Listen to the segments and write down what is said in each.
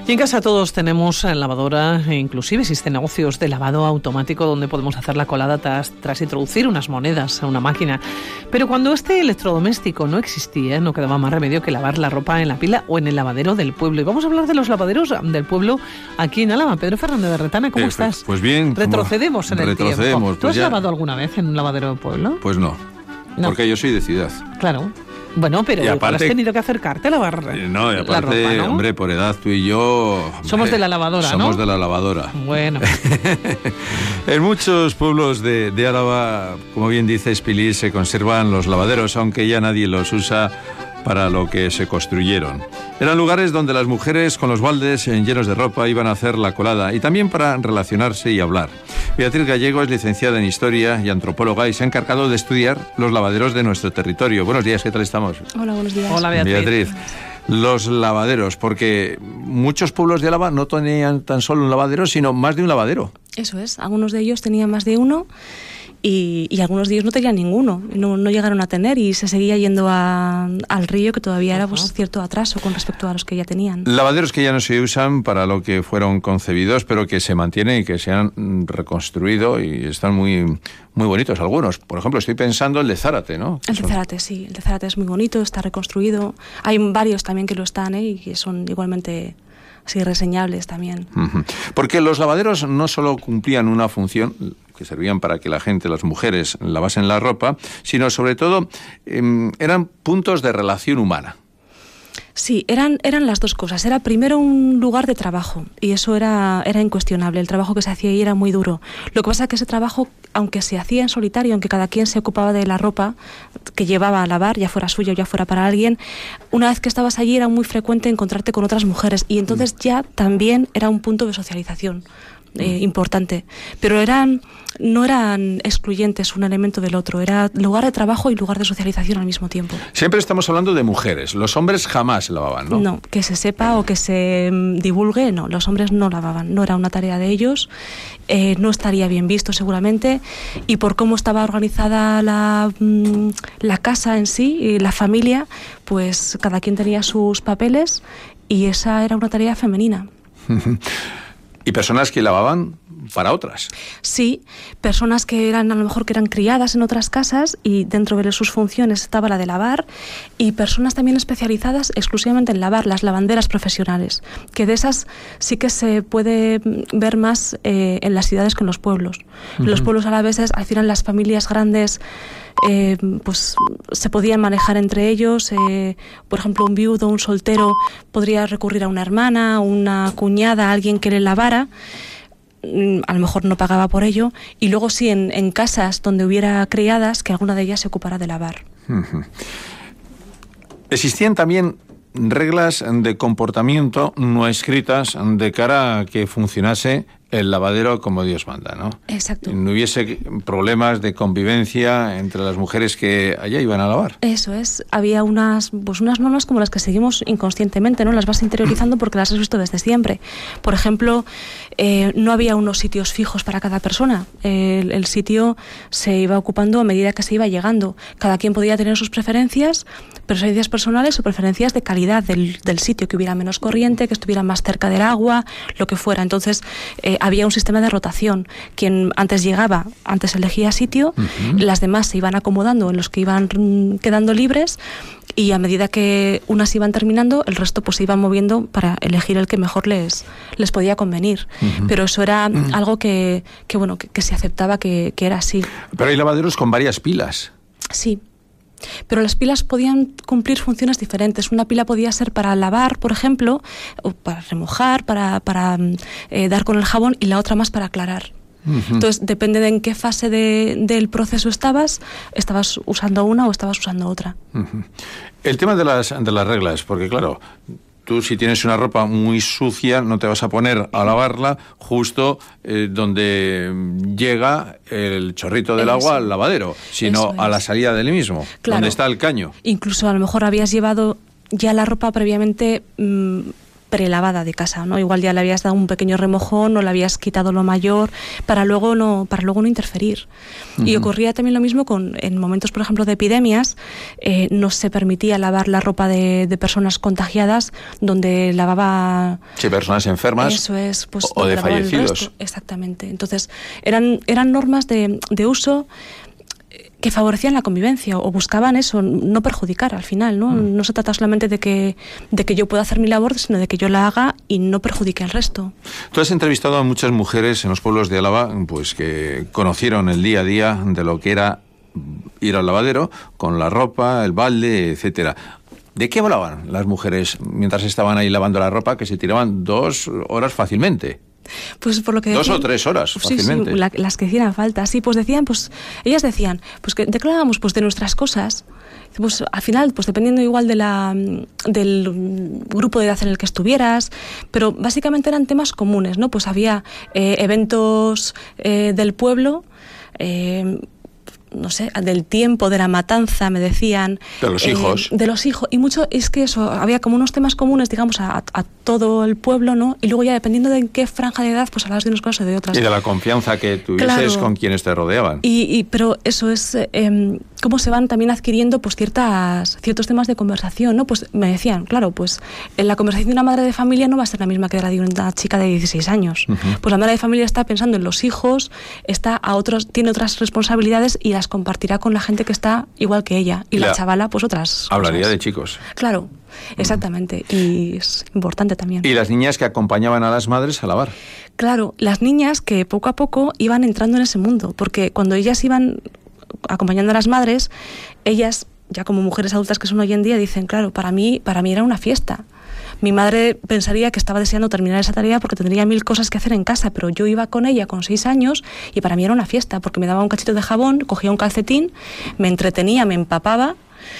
Y en casa todos tenemos lavadora, e inclusive existen negocios de lavado automático donde podemos hacer la colada tras introducir unas monedas a una máquina. Pero cuando este electrodoméstico no existía, no quedaba más remedio que lavar la ropa en la pila o en el lavadero del pueblo. Y vamos a hablar de los lavaderos del pueblo aquí en Álava. Pedro Fernández de Retana, ¿cómo estás? Pues bien. Retrocedemos en el tiempo. ¿Tú has ya... lavado alguna vez en un lavadero del pueblo? Pues no, porque yo soy de ciudad. Claro. Bueno, pero aparte, has tenido que acercarte a lavar no, y aparte, la ropa, ¿no? Hombre, por edad tú y yo... Somos de la lavadora, ¿no? Somos de la lavadora. Bueno. En muchos pueblos de Álava, como bien dice Pilar, se conservan los lavaderos, aunque ya nadie los usa para lo que se construyeron. Eran lugares donde las mujeres con los baldes llenos de ropa iban a hacer la colada y también para relacionarse y hablar. Beatriz Gallego es licenciada en Historia y antropóloga y se ha encargado de estudiar los lavaderos de nuestro territorio. Buenos días, ¿qué tal estamos? Hola, buenos días. Hola, Beatriz. Los lavaderos, porque muchos pueblos de Álava no tenían tan solo un lavadero, sino más de un lavadero. Eso es, algunos de ellos tenían más de uno y algunos de ellos no tenían ninguno, no llegaron a tener y se seguía yendo al río, que todavía era pues cierto atraso con respecto a los que ya tenían. Lavaderos que ya no se usan para lo que fueron concebidos, pero que se mantienen y que se han reconstruido y están muy, muy bonitos algunos. Por ejemplo, estoy pensando el de Zárate, ¿no? El de Zárate, sí, el de Zárate es muy bonito, está reconstruido. Hay varios también que lo están, y que son igualmente... así reseñables también. Porque los lavaderos no solo cumplían una función que servían para que la gente, las mujeres, lavasen la ropa, sino sobre todo eran puntos de relación humana. Sí, eran las dos cosas. Era primero un lugar de trabajo y eso era incuestionable. El trabajo que se hacía ahí era muy duro. Lo que pasa es que ese trabajo, aunque se hacía en solitario, aunque cada quien se ocupaba de la ropa que llevaba a lavar, ya fuera suya o ya fuera para alguien, una vez que estabas allí era muy frecuente encontrarte con otras mujeres y entonces ya también era un punto de socialización importante. Pero no eran excluyentes un elemento del otro, era lugar de trabajo y lugar de socialización al mismo tiempo. Siempre estamos hablando de mujeres, los hombres jamás lavaban, ¿no? No, que se sepa o que se divulgue, no, los hombres no lavaban, no era una tarea de ellos, no estaría bien visto seguramente, y por cómo estaba organizada la casa en sí, y la familia, pues cada quien tenía sus papeles y esa era una tarea femenina. ¿Y personas que lavaban para otras? Sí, personas que eran a lo mejor que eran criadas en otras casas y dentro de sus funciones estaba la de lavar, y personas también especializadas exclusivamente en lavar, las lavanderas profesionales, que de esas sí que se puede ver más en las ciudades que en los pueblos. En los pueblos alaveses, al final las familias grandes pues se podían manejar entre ellos, por ejemplo un viudo, un soltero podría recurrir a una hermana, una cuñada, a alguien que le lavara, a lo mejor no pagaba por ello, y luego sí en casas donde hubiera criadas, que alguna de ellas se ocupara de lavar. Existían también reglas de comportamiento no escritas de cara a que funcionase el lavadero como Dios manda, ¿no? Exacto. No hubiese problemas de convivencia entre las mujeres que allá iban a lavar. Eso es. Había unas normas como las que seguimos inconscientemente, ¿no? Las vas interiorizando porque las has visto desde siempre. Por ejemplo, no había unos sitios fijos para cada persona. El sitio se iba ocupando a medida que se iba llegando. Cada quien podía tener sus preferencias personales o preferencias de calidad del sitio, que hubiera menos corriente, que estuviera más cerca del agua, lo que fuera. Entonces, había un sistema de rotación. Quien antes llegaba, antes elegía sitio, las demás se iban acomodando en los que iban quedando libres, y a medida que unas iban terminando, el resto pues se iban moviendo para elegir el que mejor les podía convenir. Pero eso era algo que se aceptaba que era así. Pero hay lavaderos con varias pilas. Sí. Pero las pilas podían cumplir funciones diferentes. Una pila podía ser para lavar, por ejemplo, o para remojar, para dar con el jabón, y la otra más para aclarar. Entonces, depende de en qué fase del proceso estabas usando una o estabas usando otra. El tema de las reglas, porque claro, tú si tienes una ropa muy sucia no te vas a poner a lavarla justo donde llega el chorrito del agua al lavadero, sino a la salida del mismo, donde está el caño. Incluso a lo mejor habías llevado ya la ropa previamente prelavada de casa, ¿no? Igual ya le habías dado un pequeño remojón o le habías quitado lo mayor para luego no interferir. Y ocurría también lo mismo en momentos, por ejemplo, de epidemias, no se permitía lavar la ropa de personas contagiadas donde lavaba... Sí, personas enfermas. Eso es, pues, o de fallecidos. Exactamente. Entonces, eran normas de uso que favorecían la convivencia o buscaban eso, no perjudicar al final, ¿no? No se trata solamente de que yo pueda hacer mi labor, sino de que yo la haga y no perjudique al resto. Tú has entrevistado a muchas mujeres en los pueblos de Álava, pues que conocieron el día a día de lo que era ir al lavadero con la ropa, el balde, etcétera. ¿De qué hablaban las mujeres mientras estaban ahí lavando la ropa, que se tiraban 2 horas fácilmente? Pues por lo que 2 o 3 horas, fácilmente. Sí, las que hicieran falta. Sí, pues ellas decían, pues que declarábamos pues de nuestras cosas. Pues al final, pues dependiendo igual del grupo de edad en el que estuvieras, pero básicamente eran temas comunes, ¿no? Pues había eventos del pueblo, no sé, del tiempo, de la matanza, me decían. De los hijos. De los hijos. Y mucho, es que eso, había como unos temas comunes, digamos, a todo el pueblo, ¿no? Y luego ya, dependiendo de en qué franja de edad, pues hablabas de unas cosas o de otras. Y de la confianza que tuvieses con quienes te rodeaban. Pero eso es cómo se van también adquiriendo pues ciertos temas de conversación, ¿no? Pues me decían, claro, pues la conversación de una madre de familia no va a ser la misma que la de una chica de 16 años. Pues la madre de familia está pensando en los hijos, tiene otras responsabilidades y las compartirá con la gente que está igual que ella. Y la chavala, pues otras hablaría cosas. De chicos. Claro, exactamente. Y es importante también. ¿Y las niñas que acompañaban a las madres a lavar? Claro, las niñas que poco a poco iban entrando en ese mundo, porque cuando ellas iban acompañando a las madres, ellas, ya como mujeres adultas que son hoy en día, dicen, claro, para mí era una fiesta. Mi madre pensaría que estaba deseando terminar esa tarea porque tendría 1000 cosas que hacer en casa, pero yo iba con ella con 6 años y para mí era una fiesta, porque me daba un cachito de jabón, cogía un calcetín, me entretenía, me empapaba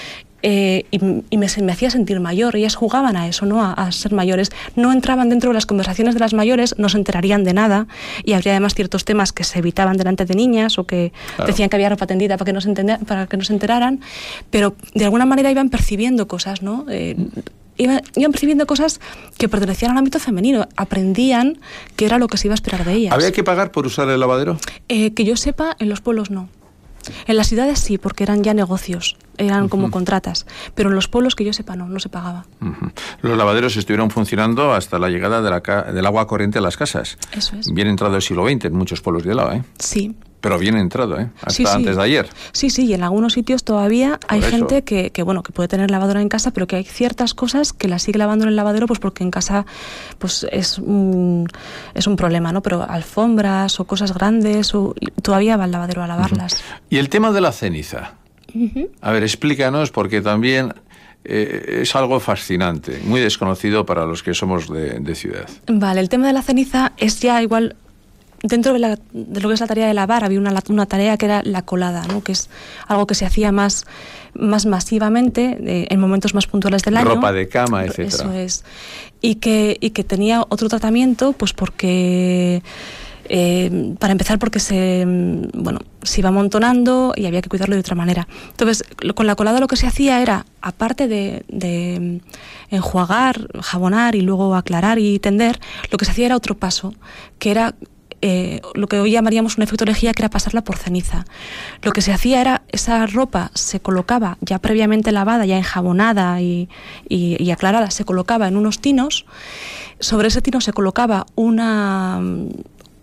y me hacía sentir mayor. Ellas jugaban a eso, ¿no? A ser mayores. No entraban dentro de las conversaciones de las mayores, no se enterarían de nada y habría además ciertos temas que se evitaban delante de niñas o que decían que había ropa tendida para que no se enteraran, pero de alguna manera iban percibiendo cosas, ¿no? Iban percibiendo cosas que pertenecían al ámbito femenino, aprendían qué era lo que se iba a esperar de ellas. ¿Había que pagar por usar el lavadero? Que yo sepa, en los pueblos no. En las ciudades sí, porque eran ya negocios, eran como contratas, pero en los pueblos que yo sepa no se pagaba. Los lavaderos estuvieron funcionando hasta la llegada del agua corriente a las casas. Eso es. Bien entrado el siglo XX en muchos pueblos de Álava, ¿eh? Sí. Pero bien entrado, ¿eh? Hasta antes de ayer. Sí, y en algunos sitios todavía hay gente que puede tener lavadora en casa, pero que hay ciertas cosas que las sigue lavando en el lavadero pues porque en casa pues es un problema, ¿no? Pero alfombras o cosas grandes todavía va al lavadero a lavarlas. Y el tema de la ceniza. A ver, explícanos, porque también es algo fascinante, muy desconocido para los que somos de ciudad. Vale, el tema de la ceniza es ya igual... Dentro de lo que es la tarea de lavar había una tarea que era la colada, ¿no? Que es algo que se hacía más masivamente en momentos más puntuales del año. Ropa de cama, etcétera. Eso es. Y que tenía otro tratamiento, pues porque... para empezar porque se iba amontonando y había que cuidarlo de otra manera. Entonces, con la colada lo que se hacía era, aparte de enjuagar, jabonar y luego aclarar y tender, lo que se hacía era otro paso, que era lo que hoy llamaríamos un efecto lejía, que era pasarla por ceniza. Lo que se hacía era, esa ropa se colocaba ya previamente lavada, ya enjabonada y aclarada, se colocaba en unos tinos. Sobre ese tino se colocaba un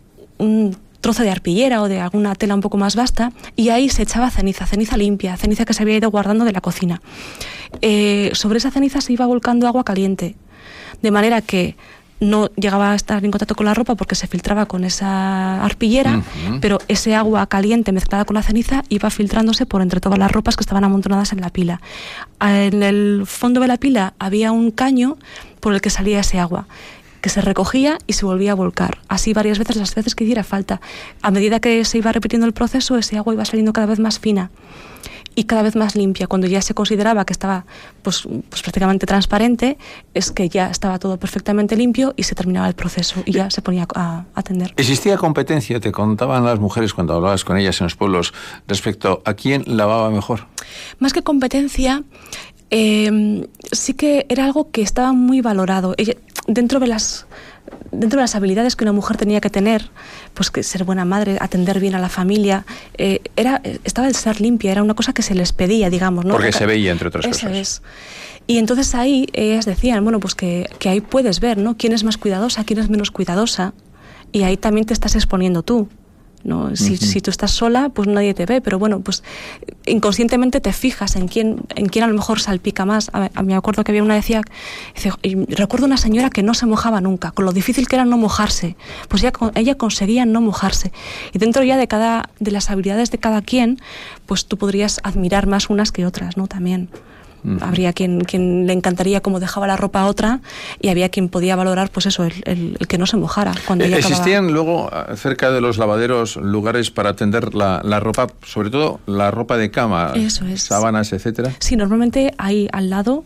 trozo de arpillera o de alguna tela un poco más vasta, y ahí se echaba ceniza limpia, ceniza que se había ido guardando de la cocina. Sobre esa ceniza se iba volcando agua caliente, de manera que no llegaba a estar en contacto con la ropa porque se filtraba con esa arpillera, pero ese agua caliente mezclada con la ceniza iba filtrándose por entre todas las ropas que estaban amontonadas en la pila. En el fondo de la pila había un caño por el que salía ese agua, que se recogía y se volvía a volcar, así varias veces, las veces que hiciera falta. A medida que se iba repitiendo el proceso, ese agua iba saliendo cada vez más fina y cada vez más limpia. Cuando ya se consideraba que estaba pues prácticamente transparente, es que ya estaba todo perfectamente limpio y se terminaba el proceso y ya se ponía a atender. ¿Existía competencia? Te contaban las mujeres cuando hablabas con ellas en los pueblos respecto a quién lavaba mejor. Más que competencia, sí que era algo que estaba muy valorado. dentro de las habilidades que una mujer tenía que tener, pues que ser buena madre, atender bien a la familia, estaba el ser limpia, era una cosa que se les pedía, digamos, ¿no? Porque se veía, entre otras Eso cosas. Es. Y entonces ahí ellas decían, bueno, pues que ahí puedes ver, ¿no? Quién es más cuidadosa, quién es menos cuidadosa, y ahí también te estás exponiendo tú, ¿no? Si tú estás sola, pues nadie te ve, pero bueno, pues inconscientemente te fijas en quién a lo mejor salpica más. Me acuerdo que había una dice, recuerdo una señora que no se mojaba nunca, con lo difícil que era no mojarse, pues ella conseguía no mojarse. Y dentro ya de las habilidades de cada quien, pues tú podrías admirar más unas que otras, ¿no? También. Habría quien le encantaría cómo dejaba la ropa a otra, y había quien podía valorar, pues eso, el que no se mojara cuando ella ¿Existían luego cerca de los lavaderos lugares para tender la ropa, sobre todo la ropa de cama, eso es, sábanas, etcétera? Sí, normalmente ahí al lado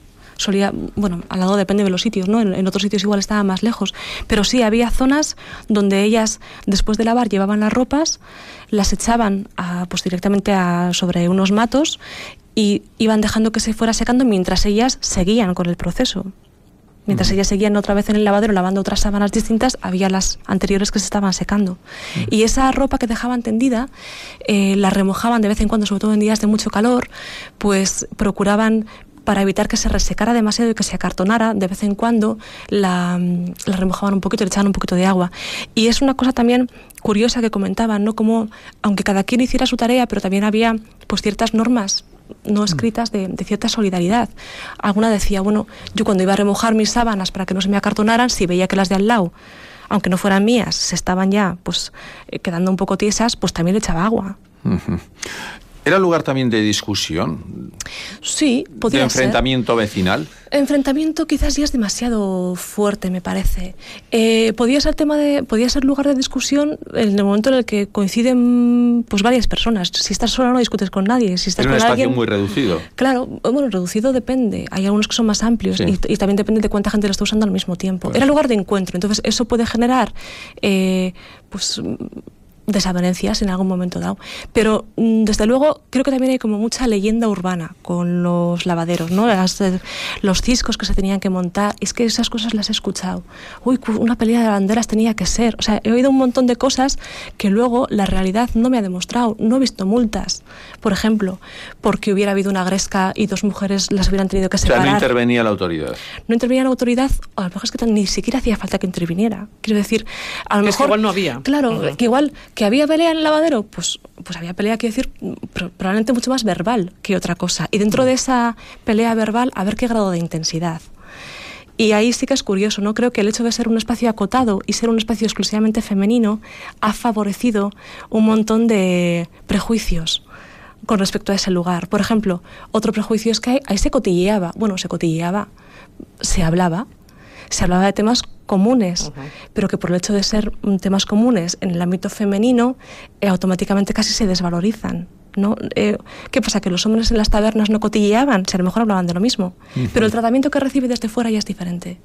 al lado depende de los sitios, ¿no? En otros sitios igual estaba más lejos, pero sí había zonas donde ellas, después de lavar, llevaban las ropas, las echaban pues directamente sobre unos matos y iban dejando que se fuera secando mientras ellas seguían con el proceso. Mientras ellas seguían otra vez en el lavadero lavando otras sábanas distintas, había las anteriores que se estaban secando. Y esa ropa que dejaban tendida, la remojaban de vez en cuando, sobre todo en días de mucho calor, pues procuraban, para evitar que se resecara demasiado y que se acartonara, de vez en cuando la remojaban un poquito, le echaban un poquito de agua. Y es una cosa también curiosa que comentaban, ¿no? Como, aunque cada quien hiciera su tarea, pero también había pues ciertas normas no escritas de cierta solidaridad. Alguna decía, bueno, yo cuando iba a remojar mis sábanas para que no se me acartonaran, si veía que las de al lado, aunque no fueran mías, se estaban ya pues quedando un poco tiesas, pues también le echaba agua. ¿Era lugar también de discusión? Sí, podía ser. ¿De enfrentamiento vecinal? Enfrentamiento quizás ya es demasiado fuerte, me parece. Podía ser lugar de discusión en el momento en el que coinciden pues varias personas. Si estás sola no discutes con nadie. Si estás con alguien... un espacio muy reducido. Claro, bueno, reducido depende. Hay algunos que son más amplios, sí. y también depende de cuánta gente lo está usando al mismo tiempo. Pues... Era lugar de encuentro, entonces eso puede generar pues desavenencias en algún momento dado, pero desde luego creo que también hay como mucha leyenda urbana con los lavaderos, ¿no? Los ciscos que se tenían que montar, es que esas cosas las he escuchado. Uy, una pelea de lavanderas tenía que ser, o sea, he oído un montón de cosas que luego la realidad no me ha demostrado. No he visto multas, por ejemplo, porque hubiera habido una gresca y dos mujeres las hubieran tenido que separar. O sea, no intervenía la autoridad. No intervenía la autoridad, o a lo mejor es que ni siquiera hacía falta que interviniera. Quiero decir, a lo mejor... que igual no había. Claro, que igual... ¿Que había pelea en el lavadero? Pues había pelea, quiero decir, probablemente mucho más verbal que otra cosa. Y dentro de esa pelea verbal, a ver qué grado de intensidad. Y ahí sí que es curioso, ¿no? Creo que el hecho de ser un espacio acotado y ser un espacio exclusivamente femenino ha favorecido un montón de prejuicios con respecto a ese lugar. Por ejemplo, otro prejuicio es que ahí se cotilleaba. Bueno, se hablaba de temas comunes, pero que por el hecho de ser temas comunes en el ámbito femenino, automáticamente casi se desvalorizan, ¿no? ¿Qué pasa? ¿Que los hombres en las tabernas no cotilleaban? Si a lo mejor hablaban de lo mismo, pero el tratamiento que recibe desde fuera ya es diferente.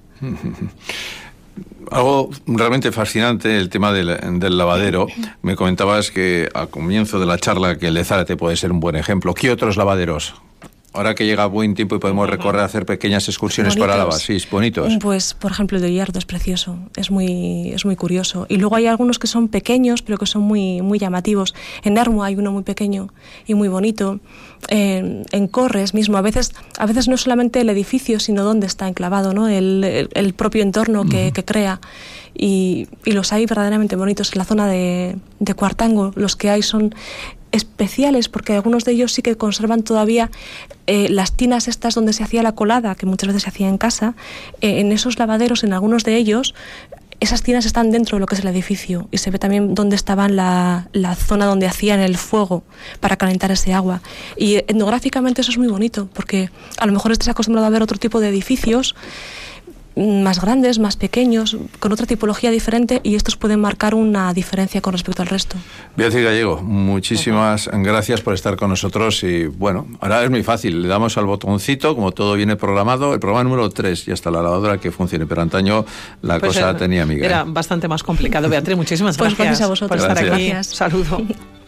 Algo realmente fascinante, el tema del lavadero. Me comentabas que al comienzo de la charla que el de Zárate puede ser un buen ejemplo. ¿Qué otros lavaderos? Ahora que llega buen tiempo y podemos recorrer, hacer pequeñas excursiones bonitos. Para Álava, sí, bonitos. Pues, por ejemplo, el de Ollardo es precioso, es muy curioso. Y luego hay algunos que son pequeños, pero que son muy, muy llamativos. En Ermua hay uno muy pequeño y muy bonito. En Corres mismo, a veces no es solamente el edificio, sino dónde está enclavado, ¿no? El propio entorno que crea. Y los hay verdaderamente bonitos. En la zona de Cuartango, los que hay son especiales porque algunos de ellos sí que conservan todavía las tinas estas donde se hacía la colada, que muchas veces se hacía en casa. En esos lavaderos, en algunos de ellos, esas tinas están dentro de lo que es el edificio y se ve también dónde estaban la zona donde hacían el fuego para calentar ese agua. Y etnográficamente eso es muy bonito porque a lo mejor estás acostumbrado a ver otro tipo de edificios más grandes, más pequeños, con otra tipología diferente, y estos pueden marcar una diferencia con respecto al resto. Beatriz Gallego, muchísimas gracias por estar con nosotros y bueno, ahora es muy fácil, le damos al botoncito, como todo viene programado, el programa número 3 y hasta la lavadora que funcione, pero antaño la cosa tenía miga. Era bastante más complicado. Beatriz, muchísimas gracias, gracias a vosotros. por estar aquí. Gracias. Saludo.